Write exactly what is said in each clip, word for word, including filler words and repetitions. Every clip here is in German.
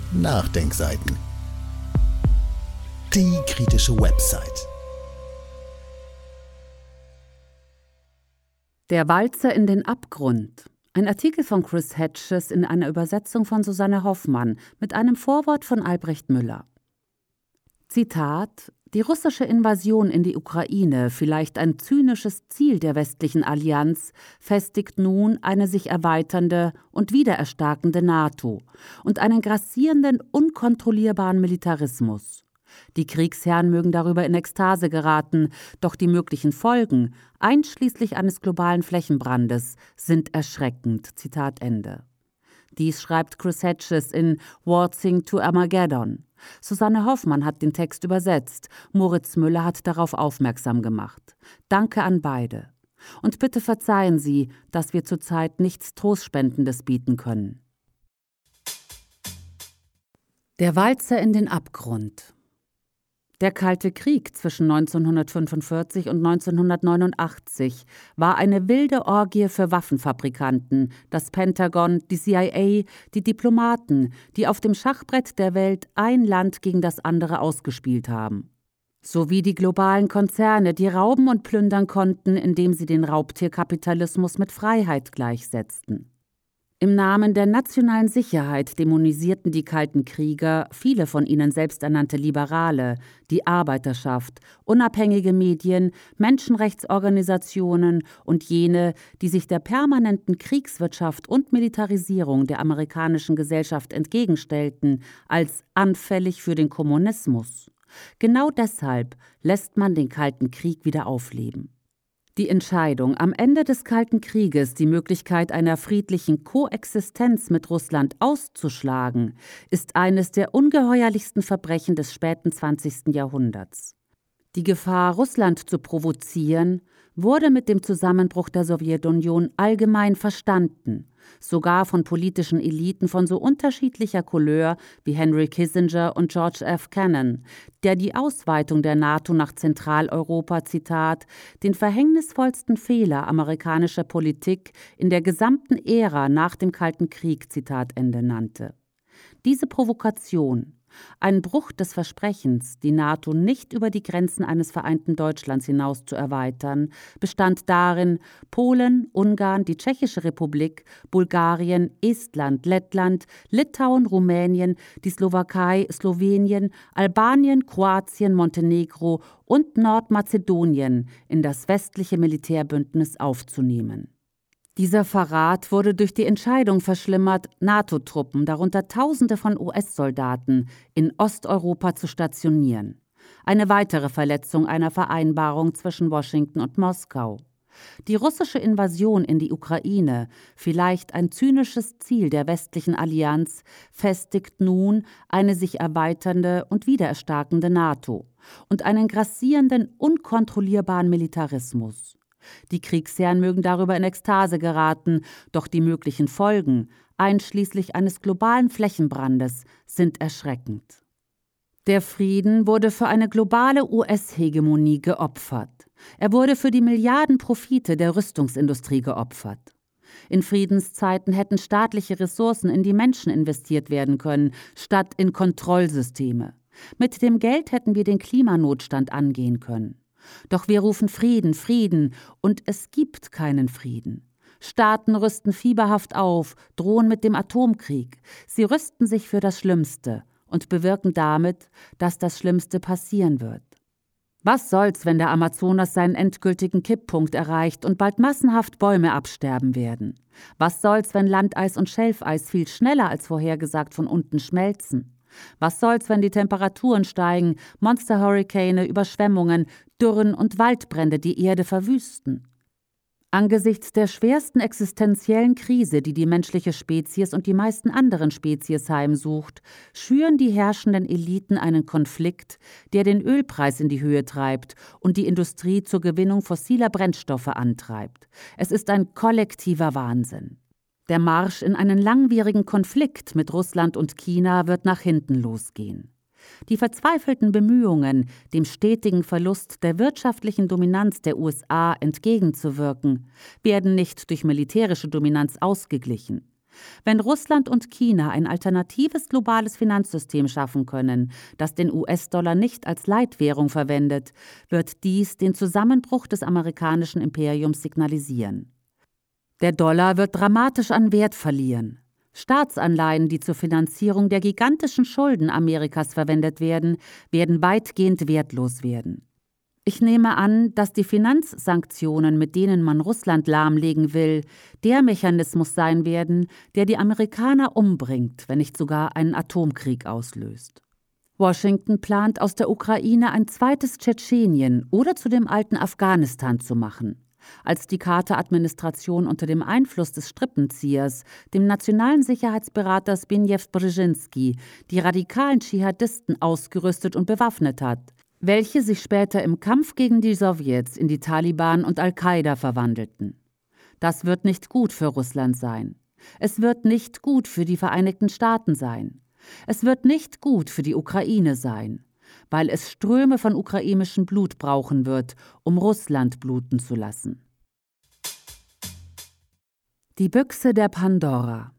Nachdenkseiten. Die kritische Website. Der Walzer in den Abgrund. Ein Artikel von Chris Hedges in einer Übersetzung von Susanne Hoffmann mit einem Vorwort von Albrecht Müller. Zitat: Die russische Invasion in die Ukraine, vielleicht ein zynisches Ziel der westlichen Allianz, festigt nun eine sich erweiternde und wiedererstarkende NATO und einen grassierenden, unkontrollierbaren Militarismus. Die Kriegsherren mögen darüber in Ekstase geraten, doch die möglichen Folgen, einschließlich eines globalen Flächenbrandes, sind erschreckend. Zitat Ende. Dies schreibt Chris Hedges in Waltzing to Armageddon. Susanne Hoffmann hat den Text übersetzt, Moritz Müller hat darauf aufmerksam gemacht. Danke an beide. Und bitte verzeihen Sie, dass wir zurzeit nichts Trostspendendes bieten können. Der Walzer in den Abgrund. Der Kalte Krieg zwischen neunzehnhundertfünfundvierzig und neunzehnhundertneunundachtzig war eine wilde Orgie für Waffenfabrikanten, das Pentagon, die C I A, die Diplomaten, die auf dem Schachbrett der Welt ein Land gegen das andere ausgespielt haben. Sowie die globalen Konzerne, die rauben und plündern konnten, indem sie den Raubtierkapitalismus mit Freiheit gleichsetzten. Im Namen der nationalen Sicherheit dämonisierten die kalten Krieger, viele von ihnen selbsternannte Liberale, die Arbeiterschaft, unabhängige Medien, Menschenrechtsorganisationen und jene, die sich der permanenten Kriegswirtschaft und Militarisierung der amerikanischen Gesellschaft entgegenstellten, als anfällig für den Kommunismus. Genau deshalb lässt man den Kalten Krieg wieder aufleben. Die Entscheidung, am Ende des Kalten Krieges die Möglichkeit einer friedlichen Koexistenz mit Russland auszuschlagen, ist eines der ungeheuerlichsten Verbrechen des späten zwanzigsten Jahrhunderts. Die Gefahr, Russland zu provozieren, wurde mit dem Zusammenbruch der Sowjetunion allgemein verstanden, sogar von politischen Eliten von so unterschiedlicher Couleur wie Henry Kissinger und George F. Kennan, der die Ausweitung der NATO nach Zentraleuropa, Zitat, den verhängnisvollsten Fehler amerikanischer Politik in der gesamten Ära nach dem Kalten Krieg, Zitat Ende, nannte. Diese Provokation, ein Bruch des Versprechens, die NATO nicht über die Grenzen eines vereinten Deutschlands hinaus zu erweitern, bestand darin, Polen, Ungarn, die Tschechische Republik, Bulgarien, Estland, Lettland, Litauen, Rumänien, die Slowakei, Slowenien, Albanien, Kroatien, Montenegro und Nordmazedonien in das westliche Militärbündnis aufzunehmen. Dieser Verrat wurde durch die Entscheidung verschlimmert, NATO-Truppen, darunter Tausende von U S-Soldaten, in Osteuropa zu stationieren. Eine weitere Verletzung einer Vereinbarung zwischen Washington und Moskau. Die russische Invasion in die Ukraine, vielleicht ein zynisches Ziel der westlichen Allianz, festigt nun eine sich erweiternde und wiedererstarkende NATO und einen grassierenden, unkontrollierbaren Militarismus. Die Kriegsherren mögen darüber in Ekstase geraten, doch die möglichen Folgen, einschließlich eines globalen Flächenbrandes, sind erschreckend. Der Frieden wurde für eine globale U S-Hegemonie geopfert. Er wurde für die Milliardenprofite der Rüstungsindustrie geopfert. In Friedenszeiten hätten staatliche Ressourcen in die Menschen investiert werden können, statt in Kontrollsysteme. Mit dem Geld hätten wir den Klimanotstand angehen können. Doch wir rufen Frieden, Frieden, und es gibt keinen Frieden. Staaten rüsten fieberhaft auf, drohen mit dem Atomkrieg. Sie rüsten sich für das Schlimmste und bewirken damit, dass das Schlimmste passieren wird. Was soll's, wenn der Amazonas seinen endgültigen Kipppunkt erreicht und bald massenhaft Bäume absterben werden? Was soll's, wenn Landeis und Schelfeis viel schneller als vorhergesagt von unten schmelzen? Was soll's, wenn die Temperaturen steigen, Monsterhurrikane, Überschwemmungen, Dürren und Waldbrände die Erde verwüsten? Angesichts der schwersten existenziellen Krise, die die menschliche Spezies und die meisten anderen Spezies heimsucht, schüren die herrschenden Eliten einen Konflikt, der den Ölpreis in die Höhe treibt und die Industrie zur Gewinnung fossiler Brennstoffe antreibt. Es ist ein kollektiver Wahnsinn. Der Marsch in einen langwierigen Konflikt mit Russland und China wird nach hinten losgehen. Die verzweifelten Bemühungen, dem stetigen Verlust der wirtschaftlichen Dominanz der U S A entgegenzuwirken, werden nicht durch militärische Dominanz ausgeglichen. Wenn Russland und China ein alternatives globales Finanzsystem schaffen können, das den U S-Dollar nicht als Leitwährung verwendet, wird dies den Zusammenbruch des amerikanischen Imperiums signalisieren. Der Dollar wird dramatisch an Wert verlieren. Staatsanleihen, die zur Finanzierung der gigantischen Schulden Amerikas verwendet werden, werden weitgehend wertlos werden. Ich nehme an, dass die Finanzsanktionen, mit denen man Russland lahmlegen will, der Mechanismus sein werden, der die Amerikaner umbringt, wenn nicht sogar einen Atomkrieg auslöst. Washington plant, aus der Ukraine ein zweites Tschetschenien oder zu dem alten Afghanistan zu machen. Als die Carter-Administration unter dem Einfluss des Strippenziehers, dem nationalen Sicherheitsberater Zbigniew Brzezinski, die radikalen Dschihadisten ausgerüstet und bewaffnet hat, welche sich später im Kampf gegen die Sowjets in die Taliban und Al-Qaida verwandelten. Das wird nicht gut für Russland sein. Es wird nicht gut für die Vereinigten Staaten sein. Es wird nicht gut für die Ukraine sein, weil es Ströme von ukrainischem Blut brauchen wird, um Russland bluten zu lassen. Die Büchse der Pandora.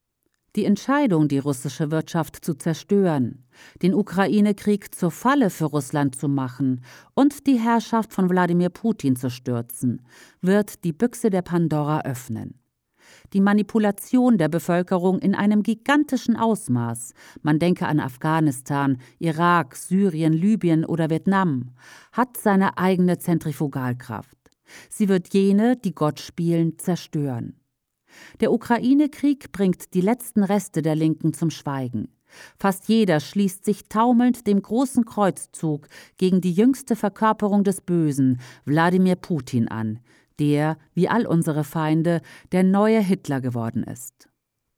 Die Entscheidung, die russische Wirtschaft zu zerstören, den Ukraine-Krieg zur Falle für Russland zu machen und die Herrschaft von Wladimir Putin zu stürzen, wird die Büchse der Pandora öffnen. Die Manipulation der Bevölkerung in einem gigantischen Ausmaß, man denke an Afghanistan, Irak, Syrien, Libyen oder Vietnam, hat seine eigene Zentrifugalkraft. Sie wird jene, die Gott spielen, zerstören. Der Ukraine-Krieg bringt die letzten Reste der Linken zum Schweigen. Fast jeder schließt sich taumelnd dem großen Kreuzzug gegen die jüngste Verkörperung des Bösen, Wladimir Putin, an, der, wie all unsere Feinde, der neue Hitler geworden ist.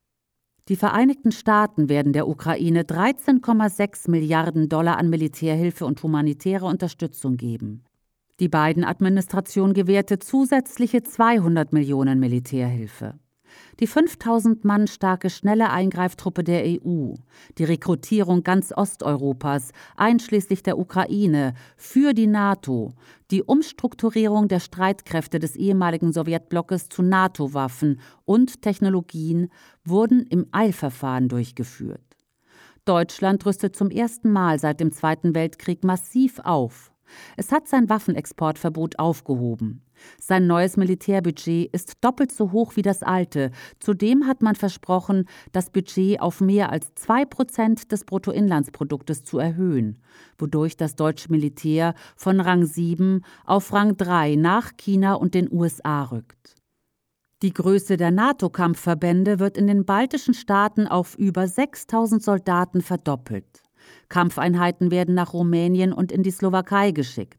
Die Vereinigten Staaten werden der Ukraine dreizehn Komma sechs Milliarden Dollar an Militärhilfe und humanitäre Unterstützung geben. Die Biden-Administration gewährte zusätzliche zweihundert Millionen Militärhilfe. Die fünftausend Mann starke schnelle Eingreiftruppe der E U, die Rekrutierung ganz Osteuropas, einschließlich der Ukraine, für die NATO, die Umstrukturierung der Streitkräfte des ehemaligen Sowjetblockes zu NATO-Waffen und Technologien wurden im Eilverfahren durchgeführt. Deutschland rüstet zum ersten Mal seit dem Zweiten Weltkrieg massiv auf. Es hat sein Waffenexportverbot aufgehoben. Sein neues Militärbudget ist doppelt so hoch wie das alte. Zudem hat man versprochen, das Budget auf mehr als zwei Prozent des Bruttoinlandsproduktes zu erhöhen, wodurch das deutsche Militär von Rang sieben auf Rang drei nach China und den U S A rückt. Die Größe der NATO-Kampfverbände wird in den baltischen Staaten auf über sechstausend Soldaten verdoppelt. Kampfeinheiten werden nach Rumänien und in die Slowakei geschickt.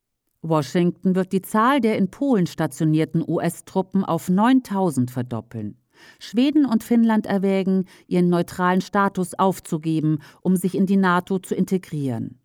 Washington wird die Zahl der in Polen stationierten U S-Truppen auf neuntausend verdoppeln. Schweden und Finnland erwägen, ihren neutralen Status aufzugeben, um sich in die NATO zu integrieren.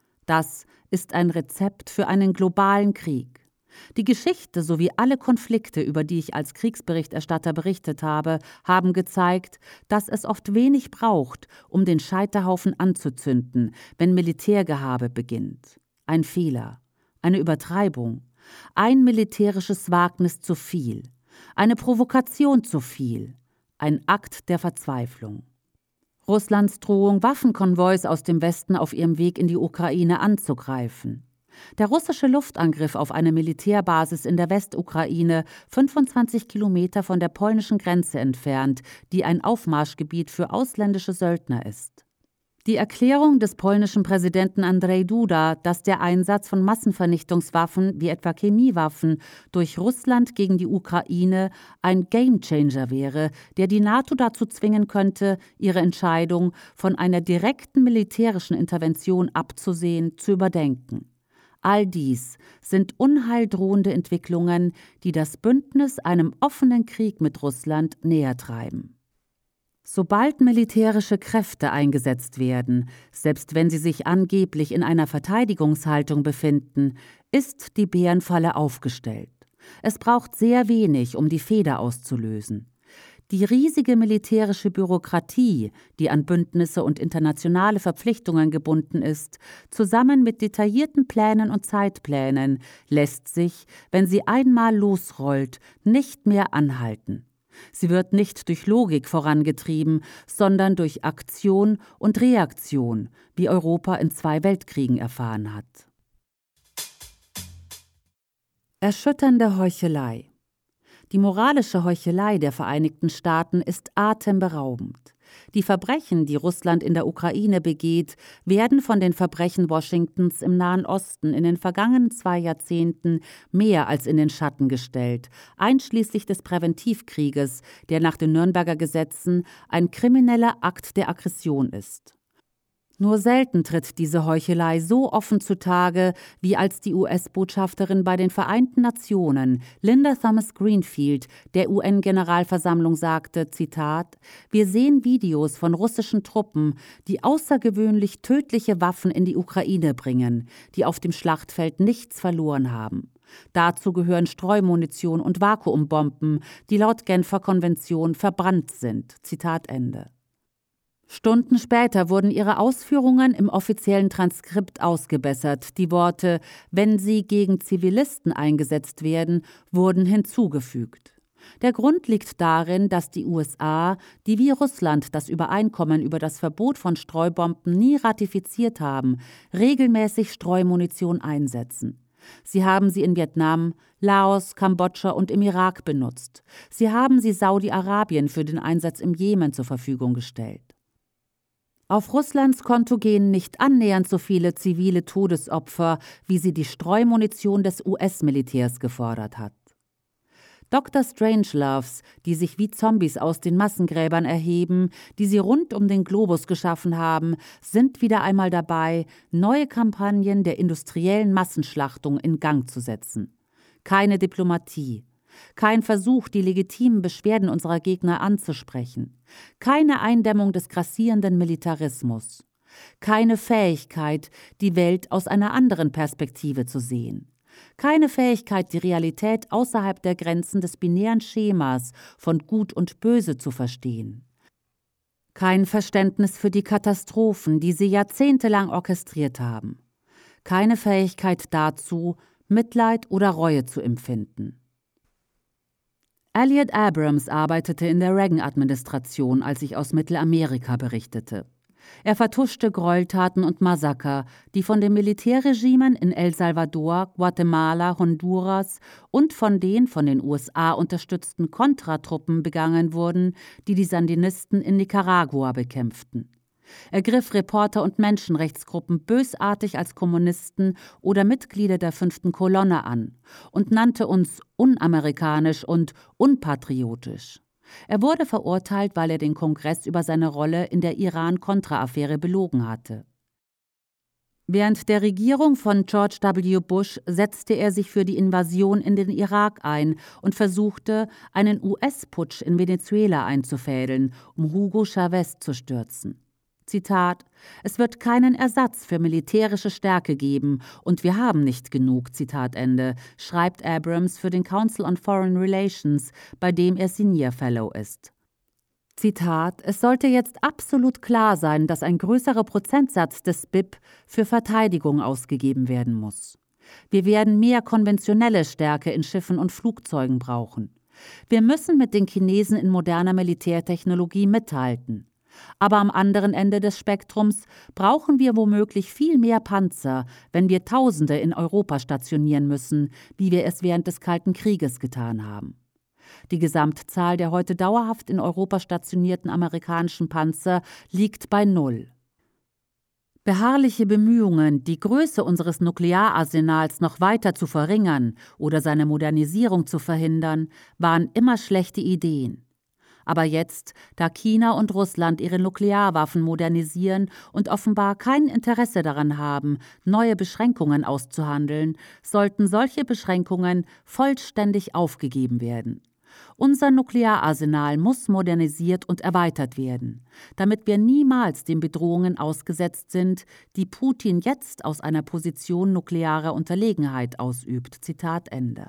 Das ist ein Rezept für einen globalen Krieg. Die Geschichte sowie alle Konflikte, über die ich als Kriegsberichterstatter berichtet habe, haben gezeigt, dass es oft wenig braucht, um den Scheiterhaufen anzuzünden, wenn Militärgehabe beginnt. Ein Fehler, eine Übertreibung, ein militärisches Wagnis zu viel, eine Provokation zu viel, ein Akt der Verzweiflung. Russlands Drohung, Waffenkonvois aus dem Westen auf ihrem Weg in die Ukraine anzugreifen. Der russische Luftangriff auf eine Militärbasis in der Westukraine, fünfundzwanzig Kilometer von der polnischen Grenze entfernt, die ein Aufmarschgebiet für ausländische Söldner ist. Die Erklärung des polnischen Präsidenten Andrzej Duda, dass der Einsatz von Massenvernichtungswaffen wie etwa Chemiewaffen durch Russland gegen die Ukraine ein Gamechanger wäre, der die NATO dazu zwingen könnte, ihre Entscheidung, von einer direkten militärischen Intervention abzusehen, zu überdenken. All dies sind unheildrohende Entwicklungen, die das Bündnis einem offenen Krieg mit Russland näher treiben. Sobald militärische Kräfte eingesetzt werden, selbst wenn sie sich angeblich in einer Verteidigungshaltung befinden, ist die Bärenfalle aufgestellt. Es braucht sehr wenig, um die Feder auszulösen. Die riesige militärische Bürokratie, die an Bündnisse und internationale Verpflichtungen gebunden ist, zusammen mit detaillierten Plänen und Zeitplänen, lässt sich, wenn sie einmal losrollt, nicht mehr anhalten. Sie wird nicht durch Logik vorangetrieben, sondern durch Aktion und Reaktion, wie Europa in zwei Weltkriegen erfahren hat. Erschütternde Heuchelei. Die moralische Heuchelei der Vereinigten Staaten ist atemberaubend. Die Verbrechen, die Russland in der Ukraine begeht, werden von den Verbrechen Washingtons im Nahen Osten in den vergangenen zwei Jahrzehnten mehr als in den Schatten gestellt, einschließlich des Präventivkrieges, der nach den Nürnberger Gesetzen ein krimineller Akt der Aggression ist. Nur selten tritt diese Heuchelei so offen zutage, wie als die U S-Botschafterin bei den Vereinten Nationen, Linda Thomas-Greenfield, der U N-Generalversammlung sagte, Zitat, wir sehen Videos von russischen Truppen, die außergewöhnlich tödliche Waffen in die Ukraine bringen, die auf dem Schlachtfeld nichts verloren haben. Dazu gehören Streumunition und Vakuumbomben, die laut Genfer Konvention verbrannt sind. Zitat Ende. Stunden später wurden ihre Ausführungen im offiziellen Transkript ausgebessert. Die Worte, wenn sie gegen Zivilisten eingesetzt werden, wurden hinzugefügt. Der Grund liegt darin, dass die U S A, die wie Russland das Übereinkommen über das Verbot von Streubomben nie ratifiziert haben, regelmäßig Streumunition einsetzen. Sie haben sie in Vietnam, Laos, Kambodscha und im Irak benutzt. Sie haben sie Saudi-Arabien für den Einsatz im Jemen zur Verfügung gestellt. Auf Russlands Konto gehen nicht annähernd so viele zivile Todesopfer, wie sie die Streumunition des U S-Militärs gefordert hat. Doktor Strangeloves, die sich wie Zombies aus den Massengräbern erheben, die sie rund um den Globus geschaffen haben, sind wieder einmal dabei, neue Kampagnen der industriellen Massenschlachtung in Gang zu setzen. Keine Diplomatie. Kein Versuch, die legitimen Beschwerden unserer Gegner anzusprechen. Keine Eindämmung des grassierenden Militarismus. Keine Fähigkeit, die Welt aus einer anderen Perspektive zu sehen. Keine Fähigkeit, die Realität außerhalb der Grenzen des binären Schemas von Gut und Böse zu verstehen. Kein Verständnis für die Katastrophen, die sie jahrzehntelang orchestriert haben. Keine Fähigkeit dazu, Mitleid oder Reue zu empfinden. Elliot Abrams arbeitete in der Reagan-Administration, als ich aus Mittelamerika berichtete. Er vertuschte Gräueltaten und Massaker, die von den Militärregimen in El Salvador, Guatemala, Honduras und von den von den U S A unterstützten Kontratruppen begangen wurden, die die Sandinisten in Nicaragua bekämpften. Er griff Reporter und Menschenrechtsgruppen bösartig als Kommunisten oder Mitglieder der fünften Kolonne an und nannte uns unamerikanisch und unpatriotisch. Er wurde verurteilt, weil er den Kongress über seine Rolle in der Iran-Contra-Affäre belogen hatte. Während der Regierung von George W. Bush setzte er sich für die Invasion in den Irak ein und versuchte, einen U S-Putsch in Venezuela einzufädeln, um Hugo Chavez zu stürzen. Zitat, es wird keinen Ersatz für militärische Stärke geben und wir haben nicht genug, Zitat Ende, schreibt Abrams für den Council on Foreign Relations, bei dem er Senior Fellow ist. Zitat, es sollte jetzt absolut klar sein, dass ein größerer Prozentsatz des B I P für Verteidigung ausgegeben werden muss. Wir werden mehr konventionelle Stärke in Schiffen und Flugzeugen brauchen. Wir müssen mit den Chinesen in moderner Militärtechnologie mithalten. Aber am anderen Ende des Spektrums brauchen wir womöglich viel mehr Panzer, wenn wir Tausende in Europa stationieren müssen, wie wir es während des Kalten Krieges getan haben. Die Gesamtzahl der heute dauerhaft in Europa stationierten amerikanischen Panzer liegt bei null. Beharrliche Bemühungen, die Größe unseres Nukleararsenals noch weiter zu verringern oder seine Modernisierung zu verhindern, waren immer schlechte Ideen. Aber jetzt, da China und Russland ihre Nuklearwaffen modernisieren und offenbar kein Interesse daran haben, neue Beschränkungen auszuhandeln, sollten solche Beschränkungen vollständig aufgegeben werden. Unser Nukleararsenal muss modernisiert und erweitert werden, damit wir niemals den Bedrohungen ausgesetzt sind, die Putin jetzt aus einer Position nuklearer Unterlegenheit ausübt. Zitat Ende.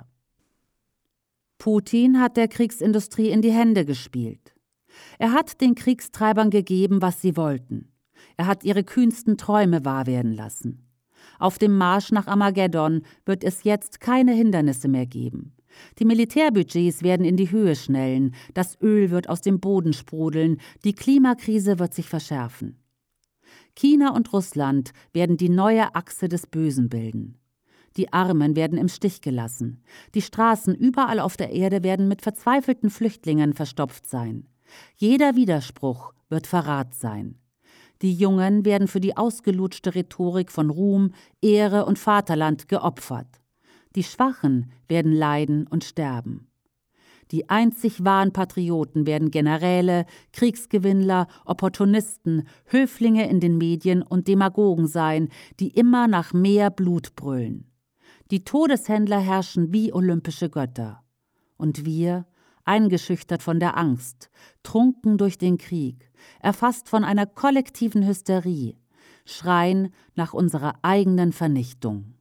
Putin hat der Kriegsindustrie in die Hände gespielt. Er hat den Kriegstreibern gegeben, was sie wollten. Er hat ihre kühnsten Träume wahr werden lassen. Auf dem Marsch nach Armageddon wird es jetzt keine Hindernisse mehr geben. Die Militärbudgets werden in die Höhe schnellen, das Öl wird aus dem Boden sprudeln, die Klimakrise wird sich verschärfen. China und Russland werden die neue Achse des Bösen bilden. Die Armen werden im Stich gelassen. Die Straßen überall auf der Erde werden mit verzweifelten Flüchtlingen verstopft sein. Jeder Widerspruch wird Verrat sein. Die Jungen werden für die ausgelutschte Rhetorik von Ruhm, Ehre und Vaterland geopfert. Die Schwachen werden leiden und sterben. Die einzig wahren Patrioten werden Generäle, Kriegsgewinnler, Opportunisten, Höflinge in den Medien und Demagogen sein, die immer nach mehr Blut brüllen. Die Todeshändler herrschen wie olympische Götter. Und wir, eingeschüchtert von der Angst, trunken durch den Krieg, erfasst von einer kollektiven Hysterie, schreien nach unserer eigenen Vernichtung.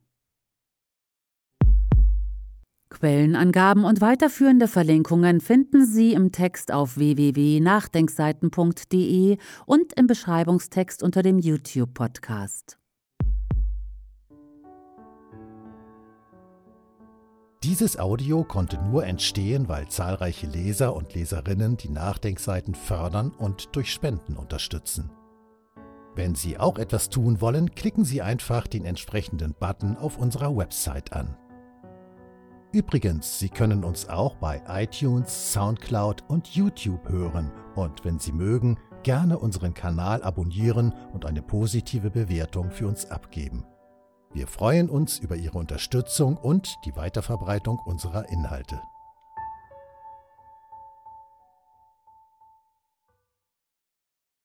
Quellenangaben und weiterführende Verlinkungen finden Sie im Text auf w w w punkt nachdenkseiten punkt de und im Beschreibungstext unter dem YouTube-Podcast. Dieses Audio konnte nur entstehen, weil zahlreiche Leser und Leserinnen die Nachdenkseiten fördern und durch Spenden unterstützen. Wenn Sie auch etwas tun wollen, klicken Sie einfach den entsprechenden Button auf unserer Website an. Übrigens, Sie können uns auch bei iTunes, Soundcloud und YouTube hören und wenn Sie mögen, gerne unseren Kanal abonnieren und eine positive Bewertung für uns abgeben. Wir freuen uns über Ihre Unterstützung und die Weiterverbreitung unserer Inhalte.